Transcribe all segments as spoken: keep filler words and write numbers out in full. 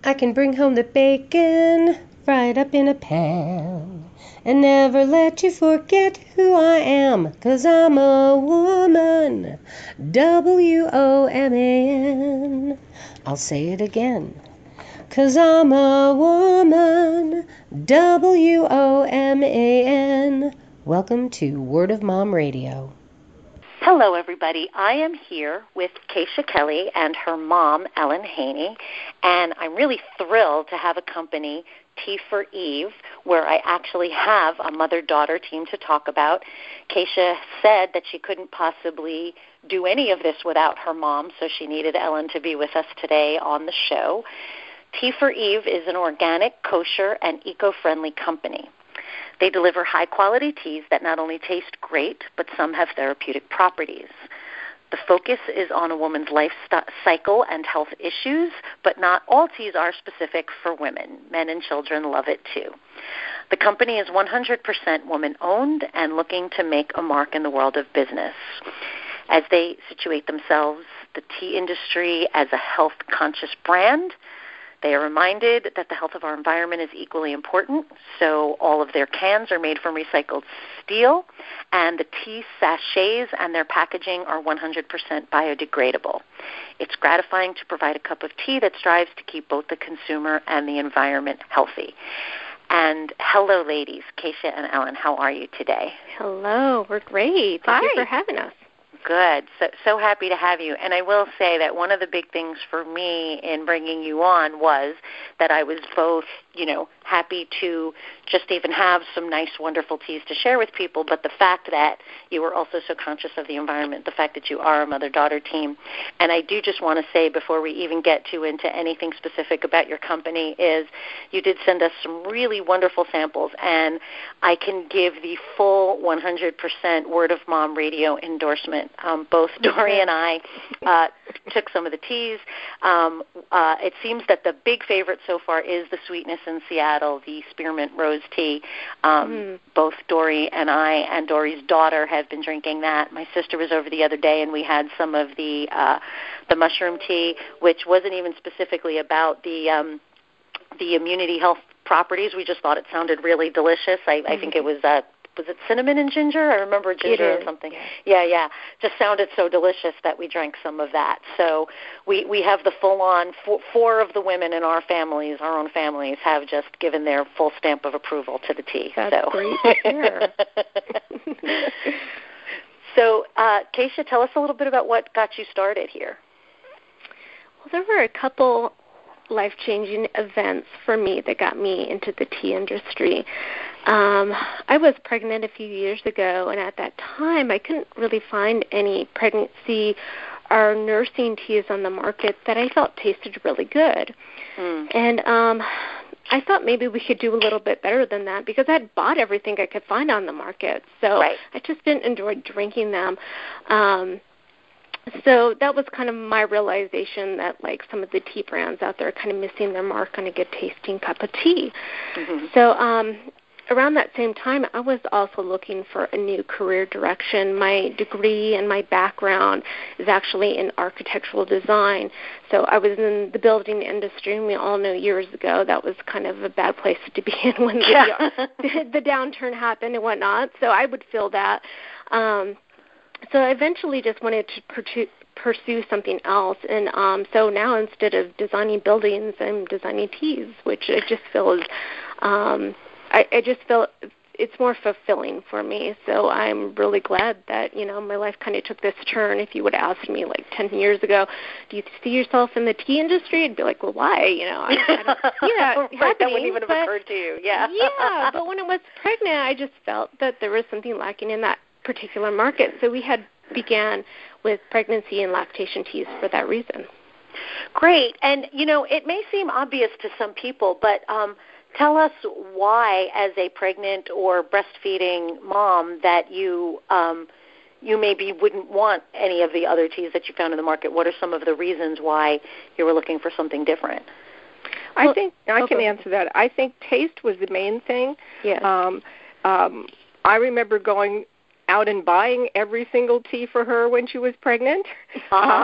I can bring home the bacon, fry it up in a pan, and never let you forget who I am, 'cause I'm a woman, W O M A N. I'll say it again. 'Cause I'm a woman, W O M A N. Welcome to Word of Mom Radio. Hello, everybody. I am here with Keisha Kelly and her mom, Ellen Haney, and I'm really thrilled to have a company, Tea for Eve, where I actually have a mother-daughter team to talk about. Keisha said that she couldn't possibly do any of this without her mom, so she needed Ellen to be with us today on the show. Tea for Eve is an organic, kosher, and eco-friendly company. They deliver high-quality teas that not only taste great, but some have therapeutic properties. The focus is on a woman's life st- cycle and health issues, but not all teas are specific for women. Men and children love it too. The company is one hundred percent woman-owned and looking to make a mark in the world of business. As they situate themselves, the tea industry, as a health-conscious brand, they are reminded that the health of our environment is equally important, so all of their cans are made from recycled steel, and the tea sachets and their packaging are one hundred percent biodegradable. It's gratifying to provide a cup of tea that strives to keep both the consumer and the environment healthy. And hello, ladies, Keisha and Ellen, how are you today? Hello, we're great. Thank Hi. you for having us. Good. So, so happy to have you. And I will say that one of the big things for me in bringing you on was that I was both, you know, happy to just even have some nice, wonderful teas to share with people, but the fact that you were also so conscious of the environment, the fact that you are a mother-daughter team. And I do just want to say before we even get to into anything specific about your company is you did send us some really wonderful samples, and I can give the full one hundred percent Word of Mom radio endorsement. Um, both Dory and I uh, took some of the teas. Um, uh, it seems that the big favorite so far is the Sweetness in Seattle, the Spearmint Rose Tea. Um, mm. Both Dory and I and Dory's daughter have been drinking that. My sister was over the other day, and we had some of the uh, the mushroom tea, which wasn't even specifically about the um, the immunity health properties. We just thought it sounded really delicious. I, mm-hmm. I think it was uh, was it cinnamon and ginger? I remember ginger or something. Yeah, yeah. Just sounded so delicious that we drank some of that. So we, we have the full-on, four, four of the women in our families, our own families, have just given their full stamp of approval to the tea. That's so. great to hear. So, uh, Keisha, tell us a little bit about what got you started here. Well, there were a couple life-changing events for me that got me into the tea industry. Um, I was pregnant a few years ago, and at that time I couldn't really find any pregnancy or nursing teas on the market that I felt tasted really good. Mm. And um, I thought maybe we could do a little bit better than that because I'd bought everything I could find on the market. So right. I just didn't enjoy drinking them. Um, So that was kind of my realization that, like, some of the tea brands out there are kind of missing their mark on a good-tasting cup of tea. Mm-hmm. So um, around that same time, I was also looking for a new career direction. My degree and my background is actually in architectural design. So I was in the building industry, and we all know years ago that was kind of a bad place to be in when yeah. the, the downturn happened and whatnot. So I would feel that. Um, So I eventually just wanted to pursue, pursue something else, and um, so now instead of designing buildings, I'm designing teas, which I just feel is, um, I, I just feel it's more fulfilling for me. So I'm really glad that, you know, my life kind of took this turn. If you would have asked me like ten years ago, do you see yourself in the tea industry? I'd be like, well, why? You know, I, I don't, yeah, right, that wouldn't even have but, occurred to you. Yeah, yeah. But when I was pregnant, I just felt that there was something lacking in that particular market. So we had began with pregnancy and lactation teas for that reason. Great. And, you know, it may seem obvious to some people, but um, tell us why, as a pregnant or breastfeeding mom, that you um, you maybe wouldn't want any of the other teas that you found in the market. What are some of the reasons why you were looking for something different? I think I can answer that. I think taste was the main thing. Yes. Um, um, I remember going out and buying every single tea for her when she was pregnant. Uh-huh. Uh,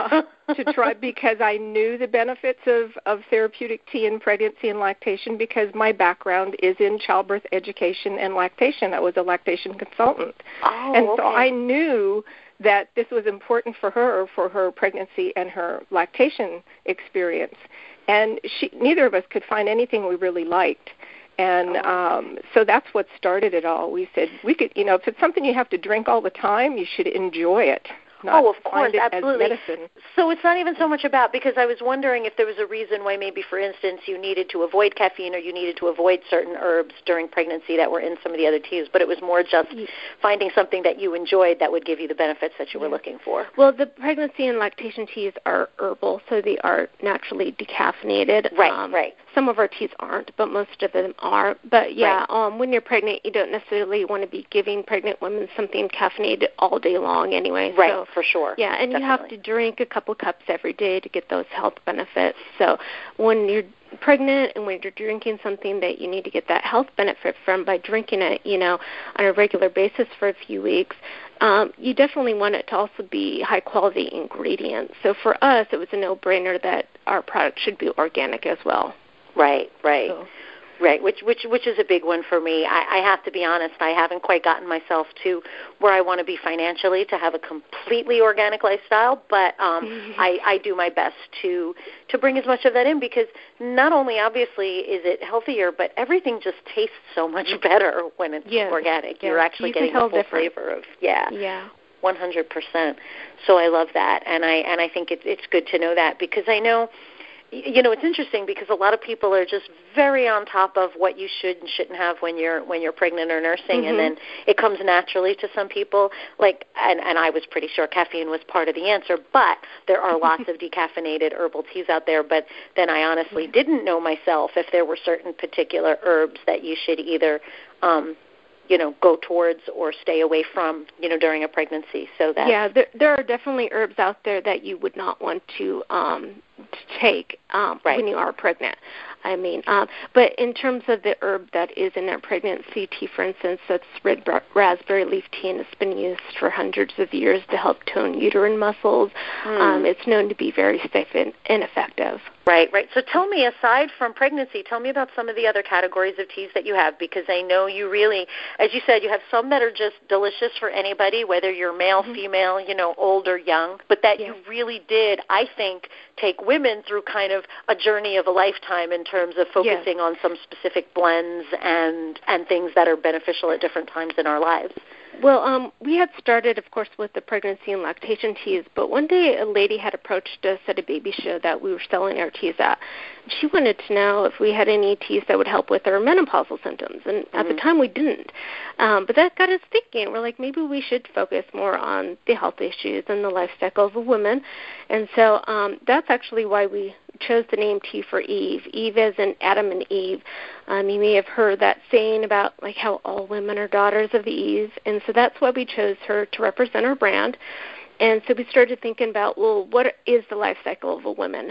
to try because I knew the benefits of, of therapeutic tea in pregnancy and lactation because my background is in childbirth education and lactation. I was a lactation consultant. Oh, and okay. so I knew that this was important for her, for her pregnancy and her lactation experience. And she, neither of us could find anything we really liked. And um, so that's what started it all. We said, we could, you know, if it's something you have to drink all the time, you should enjoy it. Not oh, of course, find it absolutely. As medicine. So it's not even so much about, because I was wondering if there was a reason why maybe, for instance, you needed to avoid caffeine or you needed to avoid certain herbs during pregnancy that were in some of the other teas, but it was more just finding something that you enjoyed that would give you the benefits that you were looking for. Well, the pregnancy and lactation teas are herbal, so they are naturally decaffeinated. Right, um, right. Some of our teas aren't, but most of them are. But, yeah, right. um, when you're pregnant, you don't necessarily want to be giving pregnant women something caffeinated all day long anyway. Right, so, for sure. Yeah, and Definitely. You have to drink a couple cups every day to get those health benefits. So when you're pregnant and when you're drinking something that you need to get that health benefit from by drinking it, you know, on a regular basis for a few weeks, um, you definitely want it to also be high-quality ingredients. So for us, it was a no-brainer that our product should be organic as well. Right, right. So. Right, which which which is a big one for me. I, I have to be honest, I haven't quite gotten myself to where I want to be financially to have a completely organic lifestyle, but um, mm-hmm. I, I do my best to to bring as much of that in because not only obviously is it healthier, but everything just tastes so much better when it's yes. organic. Yes. You're actually you getting the full different. flavor of yeah. Yeah. one hundred percent. So I love that, and I and I think it's it's good to know that because I know. You know, it's interesting because a lot of people are just very on top of what you should and shouldn't have when you're when you're pregnant or nursing, mm-hmm. and then it comes naturally to some people. Like, and, and I was pretty sure caffeine was part of the answer, but there are lots of decaffeinated herbal teas out there. But then I honestly didn't know myself if there were certain particular herbs that you should either um, you know, go towards or stay away from, you know, during a pregnancy. So that yeah, there, there are definitely herbs out there that you would not want to um, to take um, right. when you are pregnant. I mean, um, but in terms of the herb that is in a pregnancy tea, for instance, that's red bra- raspberry leaf tea, and it's been used for hundreds of years to help tone uterine muscles. Mm. Um, it's known to be very safe and, and effective. Right, right. So tell me, aside from pregnancy, tell me about some of the other categories of teas that you have, because I know you really, as you said, you have some that are just delicious for anybody, whether you're male, mm-hmm. female, you know, old or young, but that yeah. you really did, I think, take women through kind of a journey of a lifetime in terms of focusing yes. on some specific blends and, and things that are beneficial at different times in our lives. Well, um, we had started, of course, with the pregnancy and lactation teas, but one day a lady had approached us at a baby show that we were selling our teas at. She wanted to know if we had any teas that would help with her menopausal symptoms, and mm-hmm. at the time we didn't. Um, but that got us thinking. We're like, maybe we should focus more on the health issues and the life cycle of a woman. And so um, that's actually why we chose the name Tea for Eve. Eve as in Adam and Eve. Um, you may have heard that saying about like how all women are daughters of Eve, and so that's why we chose her to represent our brand. And so we started thinking about, well, what is the life cycle of a woman?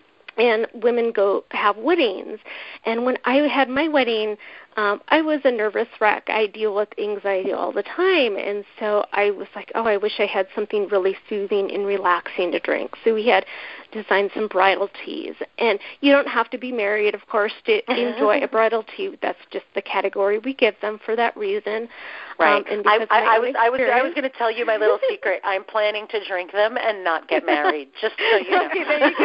And women go have weddings. And when I had my wedding, um, I was a nervous wreck. I deal with anxiety all the time. And so I was like, oh, I wish I had something really soothing and relaxing to drink. So we had designed some bridal teas. And you don't have to be married, of course, to enjoy a bridal tea. That's just the category we give them for that reason. Right. Um, and I, I, I was I was I was experience- going to tell you my little secret. I'm planning to drink them and not get married. Just so you know. Okay, there you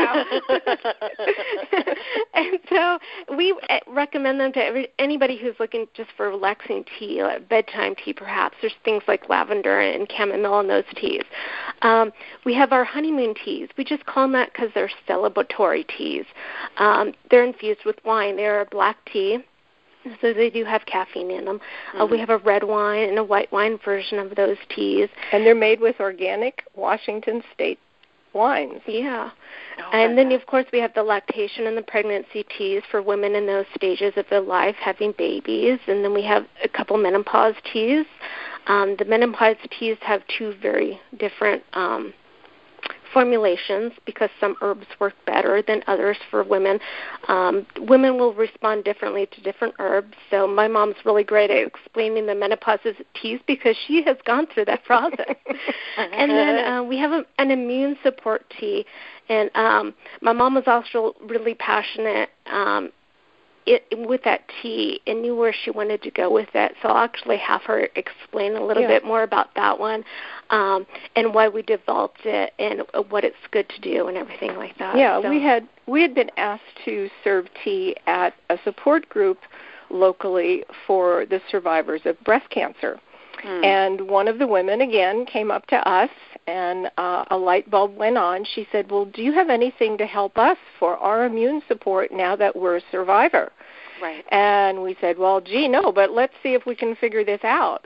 go. And so we recommend them to every, anybody who's looking just for relaxing tea, like bedtime tea perhaps. There's things like lavender and chamomile in those teas. Um, we have our honeymoon teas. We just call them that because they're celebratory teas. Um, they're infused with wine. They're a black tea. So they do have caffeine in them. Mm-hmm. Uh, we have a red wine and a white wine version of those teas. And they're made with organic Washington State wines. Yeah. Oh, and then, of course, we have the lactation and the pregnancy teas for women in those stages of their life having babies. And then we have a couple menopause teas. Um, the menopause teas have two very different um formulations because some herbs work better than others for women. Um, women will respond differently to different herbs. So my mom's really great at explaining the menopause teas because she has gone through that process. And then uh, we have a, an immune support tea. And um, my mom was also really passionate um, it, with that tea and knew where she wanted to go with it. So I'll actually have her explain a little yeah. bit more about that one um, and why we developed it and what it's good to do and everything like that. Yeah, so. we had we had been asked to serve tea at a support group locally for the survivors of breast cancer. Hmm. And one of the women, again, came up to us, and uh, a light bulb went on. She said, well, do you have anything to help us for our immune support now that we're a survivor? Right. And we said, well, gee, no, but let's see if we can figure this out.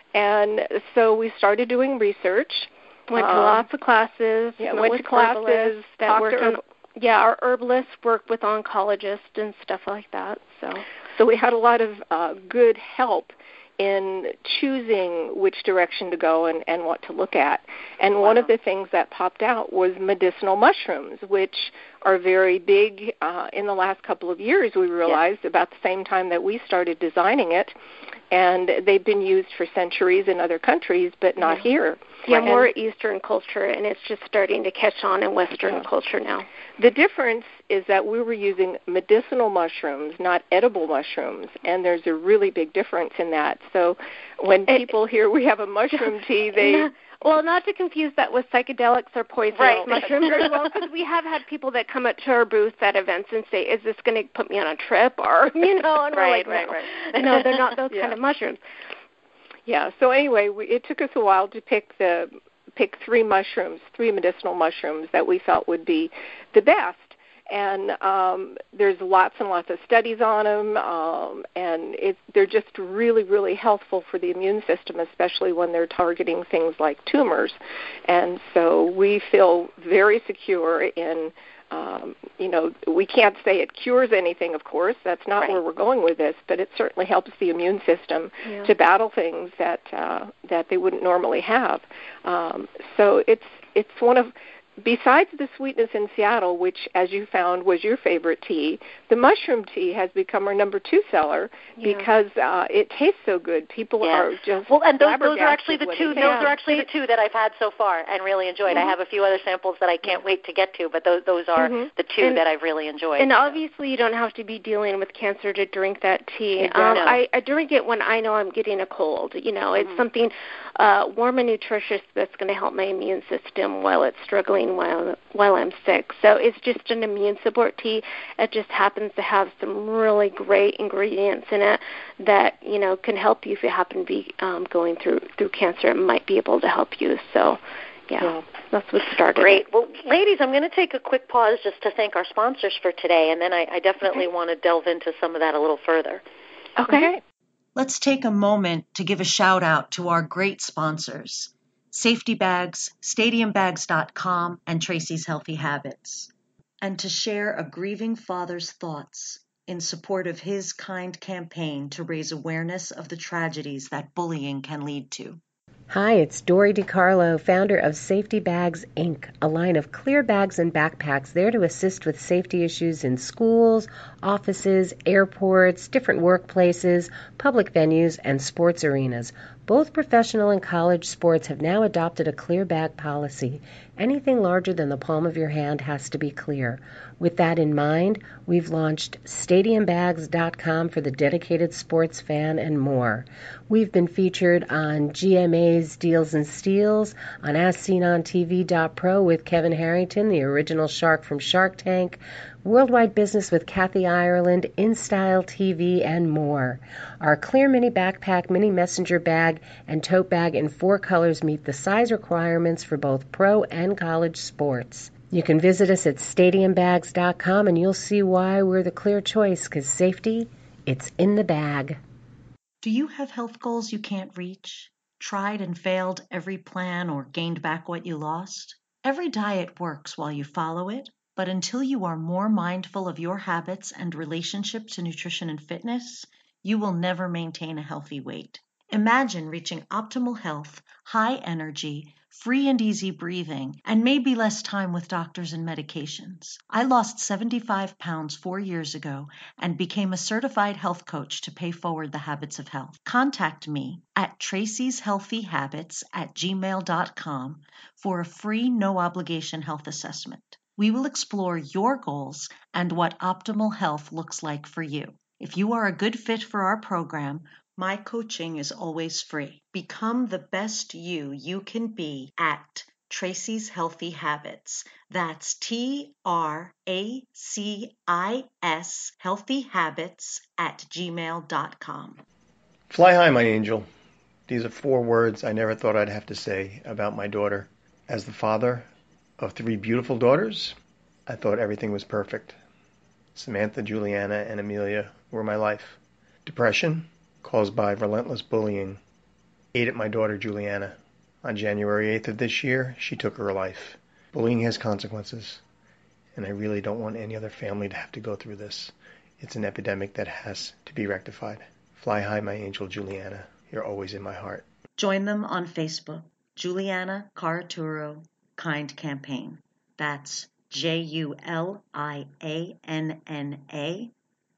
And so we started doing research. Went to um, lots of classes. Yeah, went to classes. That work herb- on, yeah, our herbalists work with oncologists and stuff like that. So, so we had a lot of uh, good help in choosing which direction to go and, and what to look at. And wow. one of the things that popped out was medicinal mushrooms, which are very big uh, in the last couple of years, we realized, yeah. about the same time that we started designing it. And they've been used for centuries in other countries, but not yeah. here. Yeah, and more Eastern culture, and it's just starting to catch on in Western yeah. culture now. The difference is that we were using medicinal mushrooms, not edible mushrooms, and there's a really big difference in that. So when people hear we have a mushroom tea, they... No, well, not to confuse that with psychedelics or poisonous right. mushrooms as well, because we have had people that come up to our booth at events and say, is this going to put me on a trip? Or, you know, and right, we're like, right, no. right. no, they're not those yeah. kind of mushrooms. Yeah, so anyway, we, it took us a while to pick the pick three mushrooms, three medicinal mushrooms that we felt would be the best. And um, there's lots and lots of studies on them, um, and it, they're just really, really healthful for the immune system, especially when they're targeting things like tumors. And so we feel very secure in, um, you know, we can't say it cures anything, of course. That's not right. where we're going with this, but it certainly helps the immune system yeah. to battle things that uh, that they wouldn't normally have. Um, so it's it's one of... Besides the sweetness in Seattle, which, as you found, was your favorite tea, the mushroom tea has become our number two seller yeah. because uh, it tastes so good. People yeah. are just well, and those, those are actually the two. Those yeah. are actually the two that I've had so far and really enjoyed. Mm-hmm. I have a few other samples that I can't wait to get to, but those those are mm-hmm. the two and, that I've really enjoyed. And obviously, you don't have to be dealing with cancer to drink that tea. Exactly. Um, I, I drink it when I know I'm getting a cold. You know, it's mm-hmm. something uh, warm and nutritious that's going to help my immune system while it's struggling while while I'm sick. So it's just an immune support tea. It just happens to have some really great ingredients in it that, you know, can help you if you happen to be um, going through through cancer. It might be able to help you. So, yeah, yeah. that's what started. Great. Well, ladies, I'm going to take a quick pause just to thank our sponsors for today, and then I, I definitely okay. want to delve into some of that a little further. Okay. okay. Let's take a moment to give a shout out to our great sponsors. Safety Bags, Stadium Bags dot com, and Tracy's Healthy Habits. And to share a grieving father's thoughts in support of his kind campaign to raise awareness of the tragedies that bullying can lead to. Hi, it's Dory DiCarlo, founder of Safety Bags, Incorporated, a line of clear bags and backpacks there to assist with safety issues in schools, offices, airports, different workplaces, public venues, and sports arenas. Both professional and college sports have now adopted a clear bag policy. Anything larger than the palm of your hand has to be clear. With that in mind, we've launched Stadium Bags dot com for the dedicated sports fan and more. We've been featured on G M A's Deals and Steals, on As Seen on T V dot pro with Kevin Harrington, the original shark from Shark Tank, Worldwide Business with Kathy Ireland, InStyle T V, and more. Our clear mini backpack, mini messenger bag, and tote bag in four colors meet the size requirements for both pro and college sports. You can visit us at Stadium Bags dot com and you'll see why we're the clear choice, because safety, it's in the bag. Do you have health goals you can't reach? Tried and failed every plan or gained back what you lost? Every diet works while you follow it, but until you are more mindful of your habits and relationship to nutrition and fitness, you will never maintain a healthy weight. Imagine reaching optimal health, high energy, free and easy breathing, and maybe less time with doctors and medications. I lost seventy-five pounds four years ago and became a certified health coach to pay forward the habits of health. Contact me at tracys healthy habits at gmail dot com for a free, no-obligation health assessment. We will explore your goals and what optimal health looks like for you. If you are a good fit for our program, my coaching is always free. Become the best you you can be at Tracys Healthy Habits. That's T R A C I S Healthy Habits at gmail dot com. Fly high, my angel. These are four words I never thought I'd have to say about my daughter. As the father of three beautiful daughters, I thought everything was perfect. Samantha, Juliana, and Amelia were my life. Depression, caused by relentless bullying, ate at my daughter Juliana. On January eighth of this year, she took her life. Bullying has consequences, and I really don't want any other family to have to go through this. It's an epidemic that has to be rectified. Fly high, my angel Juliana. You're always in my heart. Join them on Facebook, Juliana Caraturo Kind Campaign. That's J U L I A N N A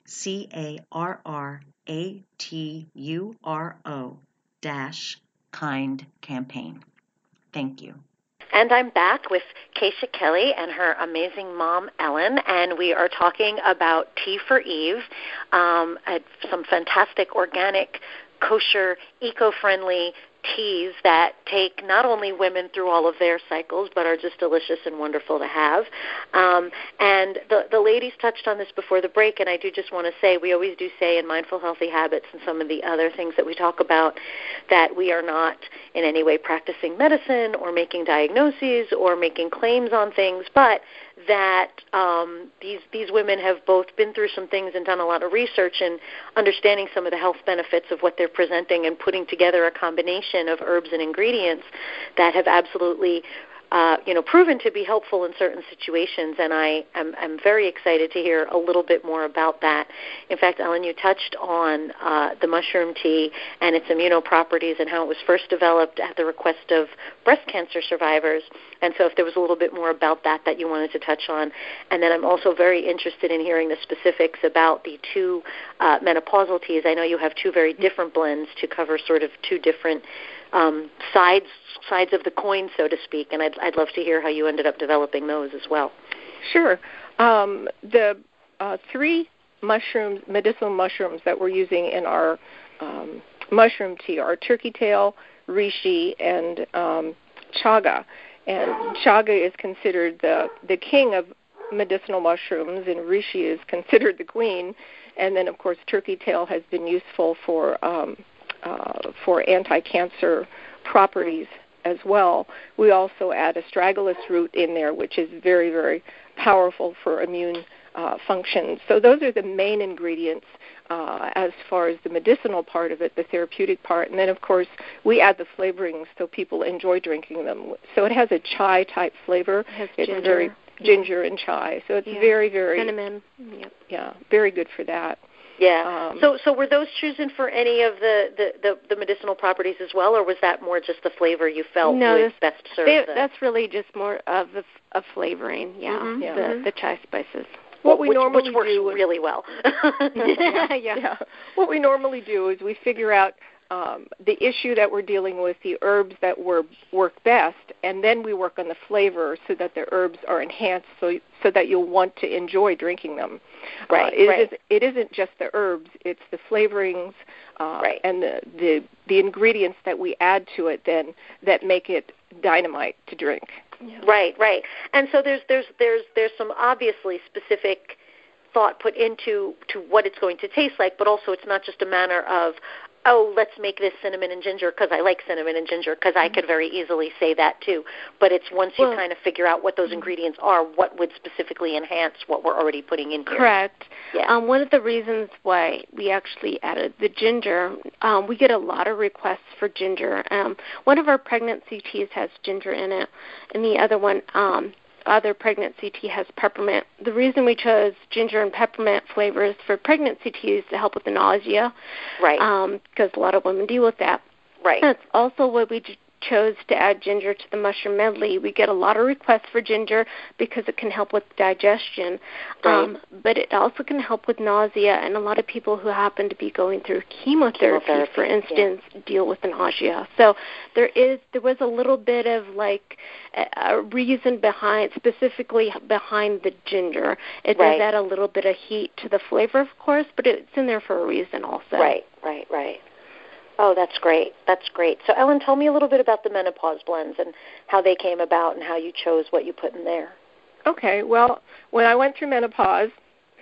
C A R R A T U R O dash Kind Campaign. Thank you. And I'm back with Keisha Kelly and her amazing mom, Ellen, and we are talking about Tea for Eve, um, some fantastic organic, kosher, eco-friendly teas that take not only women through all of their cycles, but are just delicious and wonderful to have. Um, and the, the ladies touched on this before the break, and I do just want to say, we always do say in Mindful Healthy Habits and some of the other things that we talk about, that we are not in any way practicing medicine or making diagnoses or making claims on things, but that um, these these women have both been through some things and done a lot of research and understanding some of the health benefits of what they're presenting and putting together a combination of herbs and ingredients that have absolutely Uh, you know, proven to be helpful in certain situations, and I am I'm very excited to hear a little bit more about that. In fact, Ellen, you touched on uh, the mushroom tea and its immunoproperties and how it was first developed at the request of breast cancer survivors, and so if there was a little bit more about that that you wanted to touch on. And then I'm also very interested in hearing the specifics about the two uh, menopausal teas. I know you have two very different blends to cover sort of two different Um, sides sides of the coin, so to speak, and I'd, I'd love to hear how you ended up developing those as well. Sure. Um, the uh, three mushrooms, medicinal mushrooms that we're using in our um, mushroom tea are turkey tail, reishi, and um, chaga. And chaga is considered the, the king of medicinal mushrooms, and reishi is considered the queen. And then, of course, turkey tail has been useful for um, Uh, for anti-cancer properties as well. We also add astragalus root in there, which is very, very powerful for immune uh, functions. So those are the main ingredients uh, as far as the medicinal part of it, the therapeutic part. And then, of course, we add the flavorings so people enjoy drinking them. So it has a chai-type flavor. It has it's ginger. very ginger and chai. So it's yeah. very, very... Cinnamon. Yep. Yeah, very good for that. Yeah. Um, so so were those chosen for any of the, the, the, the medicinal properties as well, or was that more just the flavor you felt no, would this, best serve they, the... that's really just more of a, a flavoring, yeah, Mm-hmm. yeah. The, Mm-hmm. the chai spices. What we which, normally which works do is, really well. yeah. yeah. yeah. What we normally do is we figure out um, the issue that we're dealing with, the herbs that were, work best, and then we work on the flavor so that the herbs are enhanced so so that you'll want to enjoy drinking them. Right, uh, it, right. Is, it isn't just the herbs, it's the flavorings uh, right. and the, the, the ingredients that we add to it then that make it dynamite to drink. Yeah. Right, right. And so there's there's there's there's some obviously specific thought put into to what it's going to taste like, but also it's not just a matter of, oh, let's make this cinnamon and ginger because I like cinnamon and ginger, because I could very easily say that too. But it's once you well, kind of figure out what those ingredients are, what would specifically enhance what we're already putting in here. Correct. Yeah. Um, one of the reasons why we actually added the ginger, um, we get a lot of requests for ginger. Um, one of our pregnancy teas has ginger in it, and the other one, um, other pregnancy tea has peppermint. The reason we chose ginger and peppermint flavors for pregnancy teas to help with the nausea, right? Because um, a lot of women deal with that. Right. That's also why we chose to add ginger to the mushroom medley. We get a lot of requests for ginger because it can help with digestion, right. um, but it also can help with nausea, and a lot of people who happen to be going through chemotherapy, chemotherapy for instance, yeah. deal with nausea. So there is there was a little bit of like a, a reason behind, specifically behind the ginger. It right. does add a little bit of heat to the flavor, of course, but it's in there for a reason also. Right, right, right. Oh, that's great. That's great. So, Ellen, tell me a little bit about the menopause blends and how they came about and how you chose what you put in there. Okay. Well, when I went through menopause,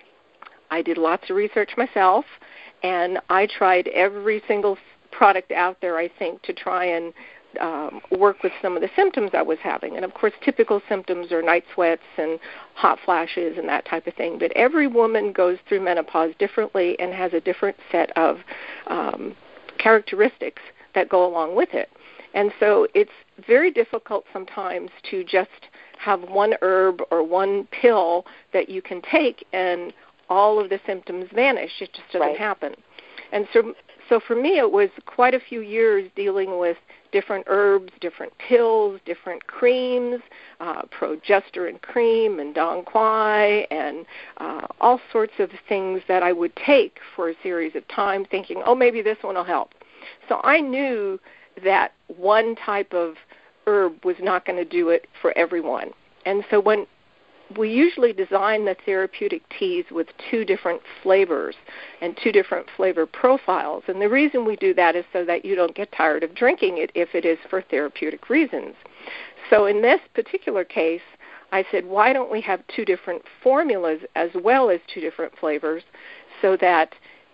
I did lots of research myself, and I tried every single product out there, I think, to try and um, work with some of the symptoms I was having. And, of course, typical symptoms are night sweats and hot flashes and that type of thing. But every woman goes through menopause differently and has a different set of um characteristics that go along with it. And so it's very difficult sometimes to just have one herb or one pill that you can take and all of the symptoms vanish. It just doesn't right. happen. And so so for me it was quite a few years dealing with different herbs, different pills, different creams, uh, progesterone cream and Dong Quai and uh, all sorts of things that I would take for a series of time thinking, oh, maybe this one will help. So I knew that one type of herb was not going to do it for everyone. And so when we usually design the therapeutic teas with two different flavors and two different flavor profiles. And the reason we do that is so that you don't get tired of drinking it if it is for therapeutic reasons. So in this particular case, I said, why don't we have two different formulas as well as two different flavors so that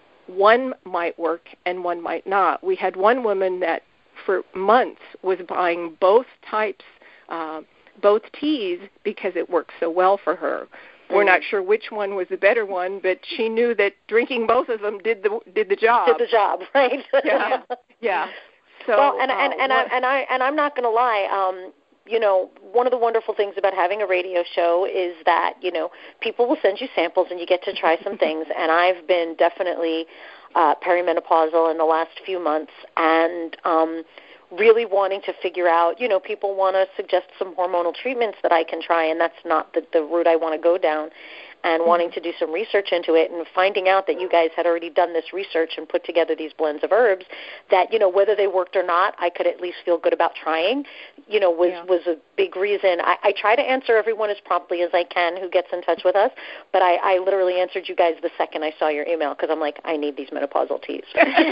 one might work and one might not. We had one woman that for months was buying both types uh, both teas because it worked so well for her. Mm. We're not sure which one was the better one, but she knew that drinking both of them did the did the job. Did the job, right? yeah, yeah. So, well, and uh, and and, I, and I and I'm not going to lie. Um, you know, one of the wonderful things about having a radio show is that you know people will send you samples and you get to try some things. And I've been definitely uh, perimenopausal in the last few months, and um, really wanting to figure out, you know, people want to suggest some hormonal treatments that I can try, and that's not the, the route I want to go down, and mm-hmm. wanting to do some research into it and finding out that you guys had already done this research and put together these blends of herbs that, you know, whether they worked or not, I could at least feel good about trying, you know, was, yeah. was a big reason. I, I try to answer everyone as promptly as I can who gets in touch with us, but I, I literally answered you guys the second I saw your email because I'm like, I need these menopausal teas.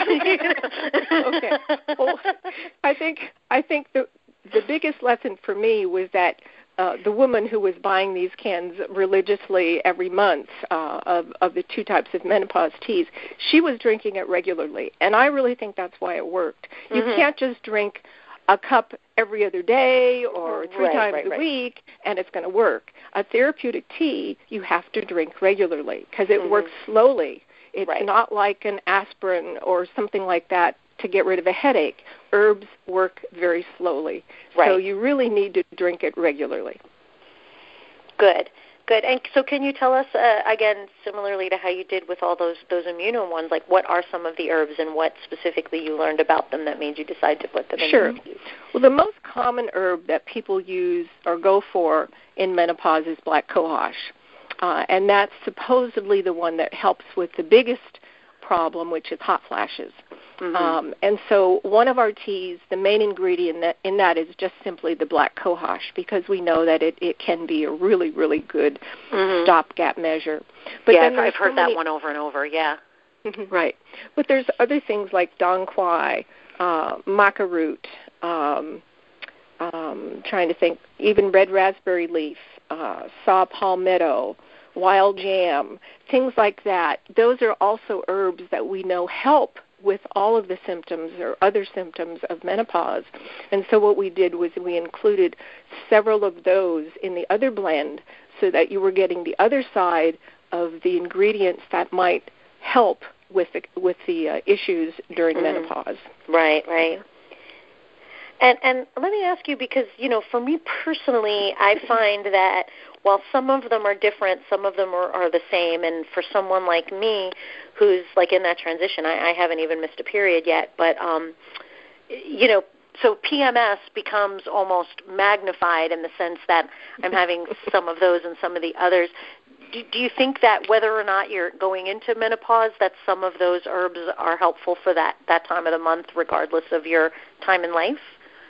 Okay. Well, I think I think the the biggest lesson for me was that uh, the woman who was buying these cans religiously every month uh, of of the two types of menopause teas, she was drinking it regularly, and I really think that's why it worked. Mm-hmm. You can't just drink a cup every other day or three right, times right, a right. week, and it's going to work. A therapeutic tea, you have to drink regularly because it mm-hmm. works slowly. It's right. not like an aspirin or something like that to get rid of a headache. Herbs work very slowly. Right. So you really need to drink it regularly. Good. Good. And so can you tell us, uh, again, similarly to how you did with all those, those immune ones, like what are some of the herbs and what specifically you learned about them that made you decide to put them in? Sure. Well, the most common herb that people use or go for in menopause is black cohosh. Uh, and that's supposedly the one that helps with the biggest problem, which is hot flashes. Mm-hmm. Um, and so one of our teas, the main ingredient in that, in that is just simply the black cohosh because we know that it, it can be a really, really good mm-hmm. stopgap measure. But yeah, then I've heard so that many, one over and over, yeah. Right. But there's other things like Dong Quai, uh, maca root, um, um, trying to think, even red raspberry leaf, uh, saw palmetto, wild jam, things like that. Those are also herbs that we know help with all of the symptoms or other symptoms of menopause. And so what we did was we included several of those in the other blend so that you were getting the other side of the ingredients that might help with the, with the uh, issues during mm. menopause. Right, right. And and let me ask you, because, you know, for me personally, I find that while some of them are different, some of them are, are the same. And for someone like me who's, like, in that transition, I, I haven't even missed a period yet. But, um, you know, so P M S becomes almost magnified in the sense that I'm having some of those and some of the others. Do, do you think that whether or not you're going into menopause, that some of those herbs are helpful for that, that time of the month, regardless of your time in life?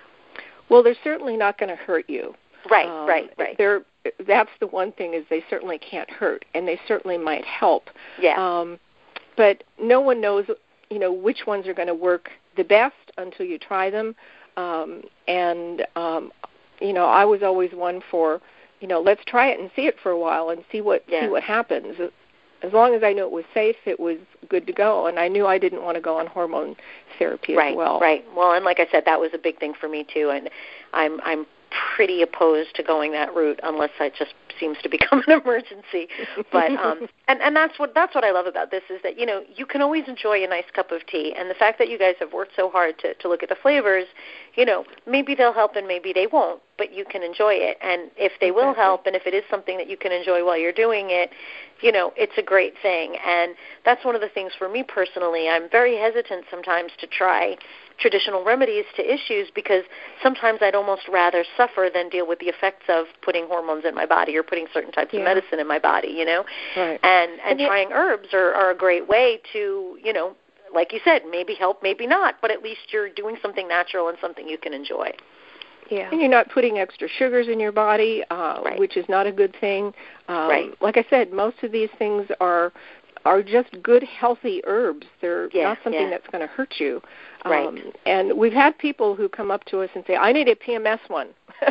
Well, they're certainly not going to hurt you. Right, um, right, right. They're, that's the one thing, is they certainly can't hurt, and they certainly might help. Yeah. Um, but no one knows, you know, which ones are going to work the best until you try them. Um, and, um, you know, I was always one for, you know, let's try it and see it for a while and see what yeah. see what happens. As long as I knew it was safe, it was good to go. And I knew I didn't want to go on hormone therapy right, as well. Right, right. Well, and like I said, that was a big thing for me, too. And I'm I'm pretty opposed to going that route unless it just seems to become an emergency. But um, and and that's what that's what I love about this, is that, you know, you can always enjoy a nice cup of tea, and the fact that you guys have worked so hard to to look at the flavors, you know, maybe they'll help and maybe they won't, but you can enjoy it. And if they will help, and if it is something that you can enjoy while you're doing it, you know, it's a great thing. And that's one of the things for me personally. I'm very hesitant sometimes to try traditional remedies to issues, because sometimes I'd almost rather suffer than deal with the effects of putting hormones in my body or putting certain types yeah. of medicine in my body, you know. Right. And and, and trying herbs are, are a great way to, you know, like you said, maybe help, maybe not, but at least you're doing something natural and something you can enjoy. Yeah. And you're not putting extra sugars in your body, uh, right. which is not a good thing. Um, right. Like I said, most of these things are are just good, healthy herbs. They're yeah, not something yeah. that's going to hurt you. Right. Um, and we've had people who come up to us and say, I need a P M S one.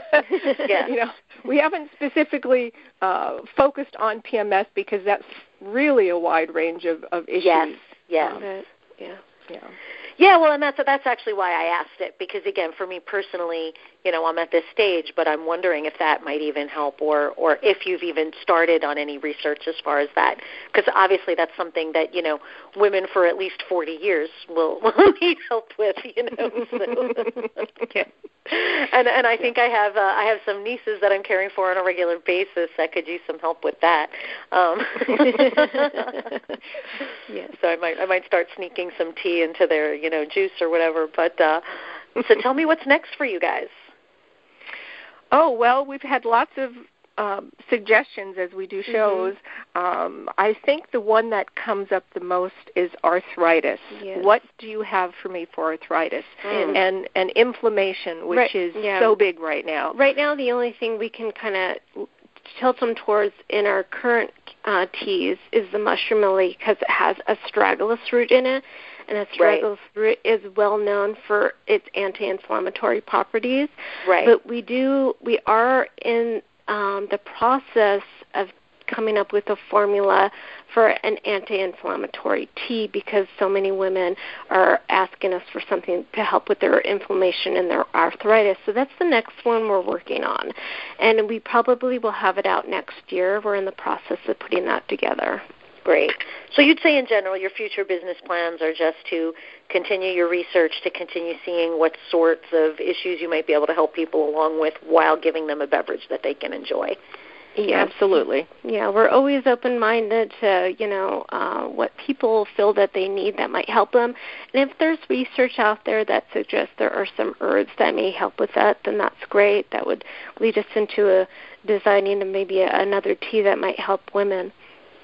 yeah. You know, we haven't specifically uh, focused on P M S because that's really a wide range of, of issues. Yes, yes. Um, Yeah. yeah. Yeah, well, and that's that's actually why I asked it, because, again, for me personally, you know, I'm at this stage, but I'm wondering if that might even help, or, or if you've even started on any research as far as that, because obviously that's something that, you know, women for at least forty years will, will need help with, you know. So. yeah. And and I think I have uh, I have some nieces that I'm caring for on a regular basis that could use some help with that. Um, yes. So I might I might start sneaking some tea into their, you know, juice or whatever. But uh, so tell me what's next for you guys. Oh, well, we've had lots of um, suggestions as we do shows. Mm-hmm. Um, I think the one that comes up the most is arthritis. Yes. What do you have for me for arthritis? Mm. And and inflammation, which right. is yeah. so big right now. Right now, the only thing we can kind of tilt them towards in our current uh, teas is the mushroom lily, because it has astragalus root in it. And astragalus root is well known for its anti-inflammatory properties. Right. But we do, we are in um, the process of coming up with a formula for an anti-inflammatory tea, because so many women are asking us for something to help with their inflammation and their arthritis. So that's the next one we're working on. And we probably will have it out next year. We're in the process of putting that together. Great. So you'd say in general your future business plans are just to continue your research, to continue seeing what sorts of issues you might be able to help people along with while giving them a beverage that they can enjoy. Yeah, absolutely. Yeah, we're always open-minded to, you know, uh, what people feel that they need that might help them. And if there's research out there that suggests there are some herbs that may help with that, then that's great. That would lead us into a designing maybe a, another tea that might help women.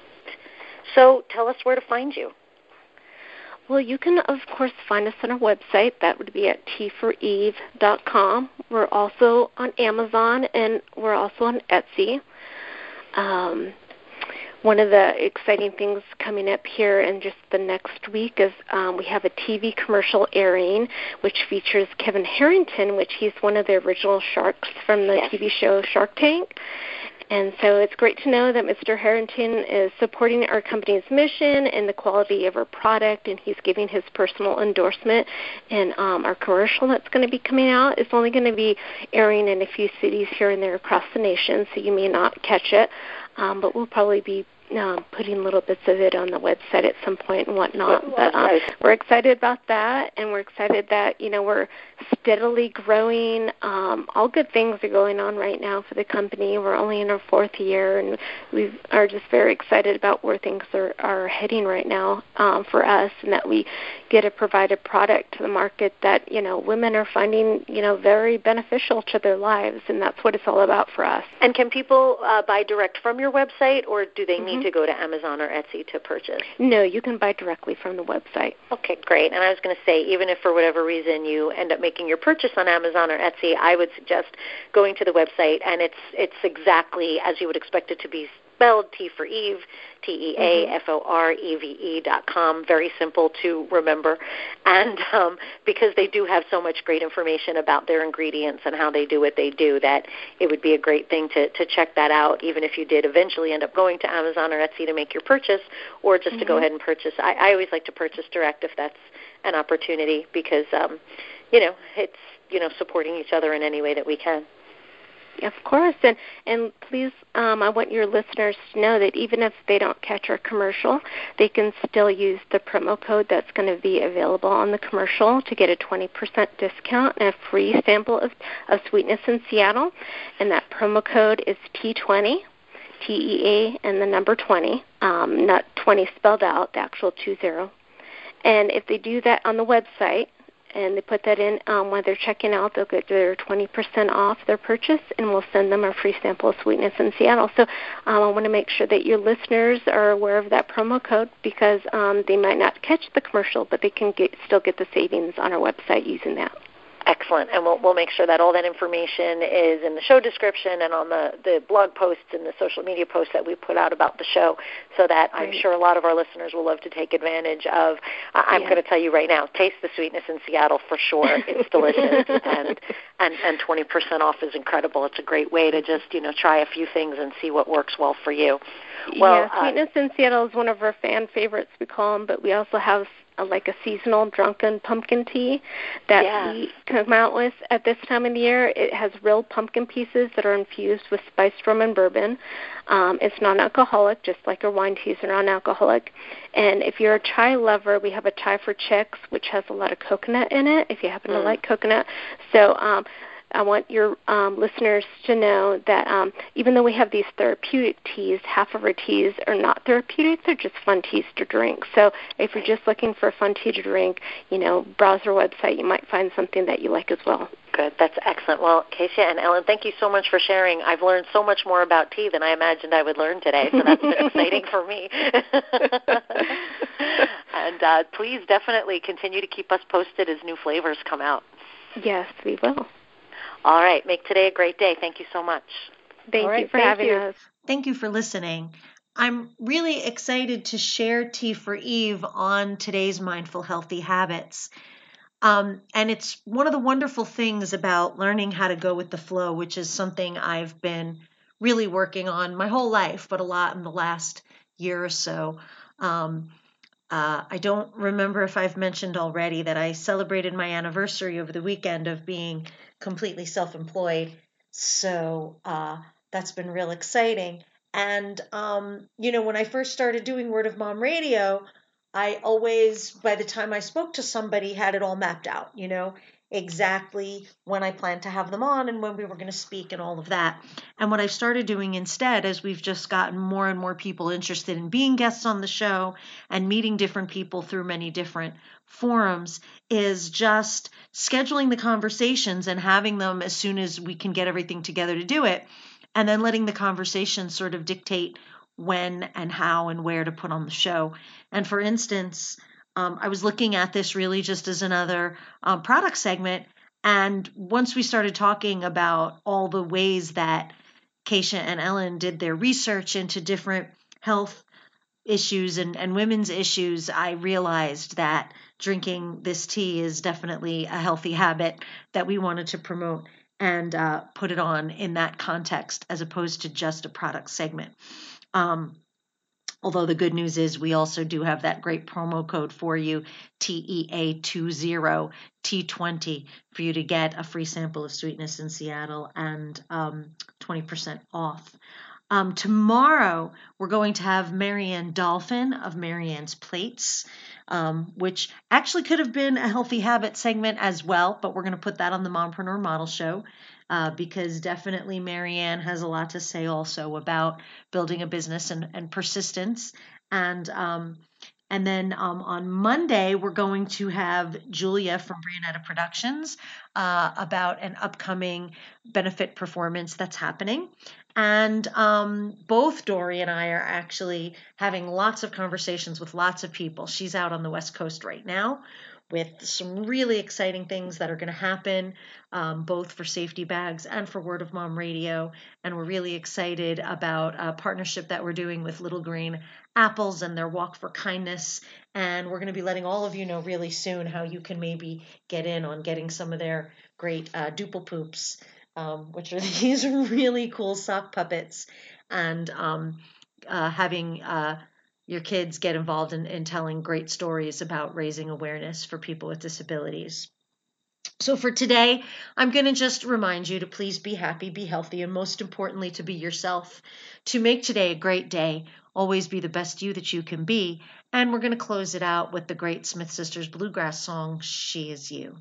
So tell us where to find you. Well, you can, of course, find us on our website. That would be at tea for eve dot com. We're also on Amazon, and we're also on Etsy. Um, one of the exciting things coming up here in just the next week is um, we have a T V commercial airing, which features Kevin Harrington, which he's one of the original sharks from the yes. T V show Shark Tank. And so it's great to know that Mister Harrington is supporting our company's mission and the quality of our product, and he's giving his personal endorsement. And um, our commercial that's going to be coming out is only going to be airing in a few cities here and there across the nation, so you may not catch it. Um, but we'll probably be um, putting little bits of it on the website at some point and whatnot. Well, but um, right. we're excited about that, and we're excited that, you know, we're steadily growing. Um, all good things are going on right now for the company. We're only in our fourth year, and we are just very excited about where things are, are heading right now um, for us, and that we get to provide a product to the market that, you know, women are finding, you know, very beneficial to their lives, and that's what it's all about for us. And can people uh, buy direct from your website, or do they need Mm-hmm. to go to Amazon or Etsy to purchase? No, you can buy directly from the website. Okay, great. And I was going to say, even if for whatever reason you end up making your purchase on Amazon or Etsy, I would suggest going to the website, and it's it's exactly as you would expect it to be spelled, T for Eve, T E A F O R E V E dot com. Very simple to remember. And um, because they do have so much great information about their ingredients and how they do what they do, that it would be a great thing to, to check that out, even if you did eventually end up going to Amazon or Etsy to make your purchase, or just mm-hmm. to go ahead and purchase. I, I always like to purchase direct if that's an opportunity, because, um, you know, it's, you know, supporting each other in any way that we can. Of course, and and please, um, I want your listeners to know that even if they don't catch our commercial, they can still use the promo code that's going to be available on the commercial to get a twenty percent discount and a free sample of, of Sweetness in Seattle, and that promo code is T twenty, T E A, and the number twenty, um, not twenty spelled out, the actual two zero. And if they do that on the website, and they put that in um, when they're checking out, they'll get their twenty percent off their purchase, and we'll send them a free sample of Sweetness in Seattle. So um, I want to make sure that your listeners are aware of that promo code, because um, they might not catch the commercial, but they can get, still get the savings on our website using that. Excellent. And we'll, we'll make sure that all that information is in the show description and on the, the blog posts and the social media posts that we put out about the show, so that I'm Great. sure a lot of our listeners will love to take advantage of. Uh, I'm yeah. going to tell you right now, taste the Sweetness in Seattle for sure. It's delicious. and, and and twenty percent off is incredible. It's a great way to just, you know, try a few things and see what works well for you. Well, yeah, Sweetness uh, in Seattle is one of our fan favorites, we call them, but we also have a, like a seasonal drunken pumpkin tea that yeah. we come out with at this time of the year. It has real pumpkin pieces that are infused with spiced rum and bourbon. Um, it's non-alcoholic, just like our wine teas are non-alcoholic. And if you're a chai lover, we have a chai for chicks, which has a lot of coconut in it, if you happen mm. to like coconut. So um, I want your um, listeners to know that um, even though we have these therapeutic teas, half of our teas are not therapeutic. They're just fun teas to drink. So if you're just looking for a fun tea to drink, you know, browse our website. You might find something that you like as well. Good. That's excellent. Well, Keisha and Ellen, thank you so much for sharing. I've learned so much more about tea than I imagined I would learn today, so that's been exciting for me. And uh, please definitely continue to keep us posted as new flavors come out. Yes, we will. All right. Make today a great day. Thank you so much. Thank right, you for thank having you. us. Thank you for listening. I'm really excited to share Tea for Eve on today's Mindful Healthy Habits. Um, and it's one of the wonderful things about learning how to go with the flow, which is something I've been really working on my whole life, but a lot in the last year or so. Um, uh, I don't remember if I've mentioned already that I celebrated my anniversary over the weekend of being completely self-employed. So uh, that's been real exciting. And, um, you know, when I first started doing Word of Mom Radio, I always, by the time I spoke to somebody, had it all mapped out, you know, exactly when I planned to have them on and when we were going to speak and all of that. And what I started doing instead, as we've just gotten more and more people interested in being guests on the show and meeting different people through many different forums, is just scheduling the conversations and having them as soon as we can get everything together to do it, and then letting the conversation sort of dictate when and how and where to put on the show. And for instance, um, I was looking at this really just as another um, product segment. And once we started talking about all the ways that Keisha and Ellen did their research into different health issues and, and women's issues, I realized that drinking this tea is definitely a healthy habit that we wanted to promote and uh, put it on in that context as opposed to just a product segment. Um, although the good news is we also do have that great promo code for you, T E A twenty, T twenty, for you to get a free sample of Sweetness in Seattle and um, twenty percent off. Um, tomorrow, we're going to have Marianne Dolphin of Marianne's Plates, um, which actually could have been a Healthy Habit segment as well, but we're going to put that on the Mompreneur Model Show uh, because definitely Marianne has a lot to say also about building a business and, and persistence. And um, and then um, on Monday, we're going to have Julia from Brianetta Productions uh, about an upcoming benefit performance that's happening. And um, both Dory and I are actually having lots of conversations with lots of people. She's out on the West Coast right now with some really exciting things that are going to happen, um, both for Safety Bags and for Word of Mom Radio. And we're really excited about a partnership that we're doing with Little Green Apples and their Walk for Kindness. And we're going to be letting all of you know really soon how you can maybe get in on getting some of their great uh, Duple Poops, um, which are these really cool sock puppets, and um, uh, having uh, your kids get involved in, in telling great stories about raising awareness for people with disabilities. So for today, I'm going to just remind you to please be happy, be healthy, and most importantly, to be yourself, to make today a great day. Always be the best you that you can be. And we're going to close it out with the great Smith Sisters bluegrass song, She Is You.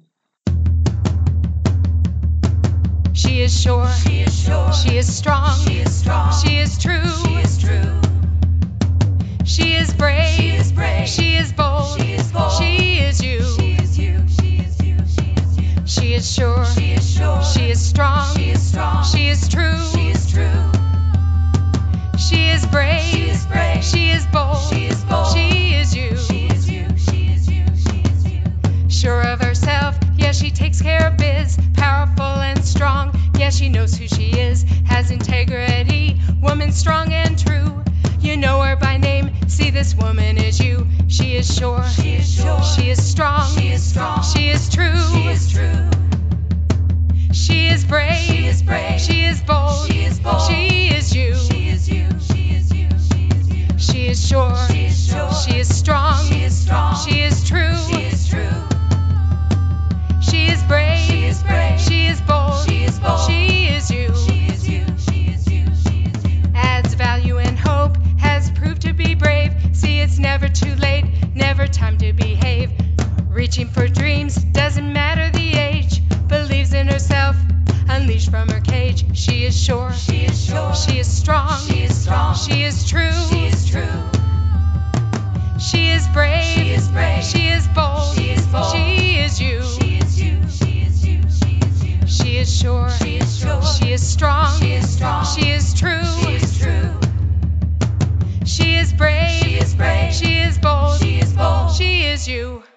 She is sure, she is sure, she is strong, she is strong, she is true, she is true. She is brave, she is brave, she is bold, she is bold, she is you, she is you, she is you, she is you. She is sure, she is sure, she is strong, she is strong, she is true, she is true. She is brave, she is brave, she is bold, she is bold, she is you, she is you, she is you, she is you. Sure of herself, yeah, she takes care of biz, powerful and strong, yeah, she knows who she is, has integrity, woman strong and true. You know her by name, see this woman is you. She is sure, she is sure, she is strong, she is strong, she is true, she is true. She is brave, she is brave, she is bold, she is bold, she is you, she is you, she is you, she is you. She is sure, she is sure, she is strong, she is strong, she is true, she is true. She is brave, she is brave, she is bold, she is bold, she is you, she is you, she is you, she is you. Adds value and hope, has proved to be brave. See, it's never too late, never time to behave. Reaching for dreams, doesn't matter the age. Believes in herself, unleashed from her cage. She is sure, she is sure, she is strong, she is strong, she is true, she is true. She is brave, she is brave, she is bold, she is bold, she is you, she is you, she is you, she is you. She is sure, she is sure, she is strong, she is strong, she is true, she is true. She is brave, she is brave, she is bold, she is bold, she is you.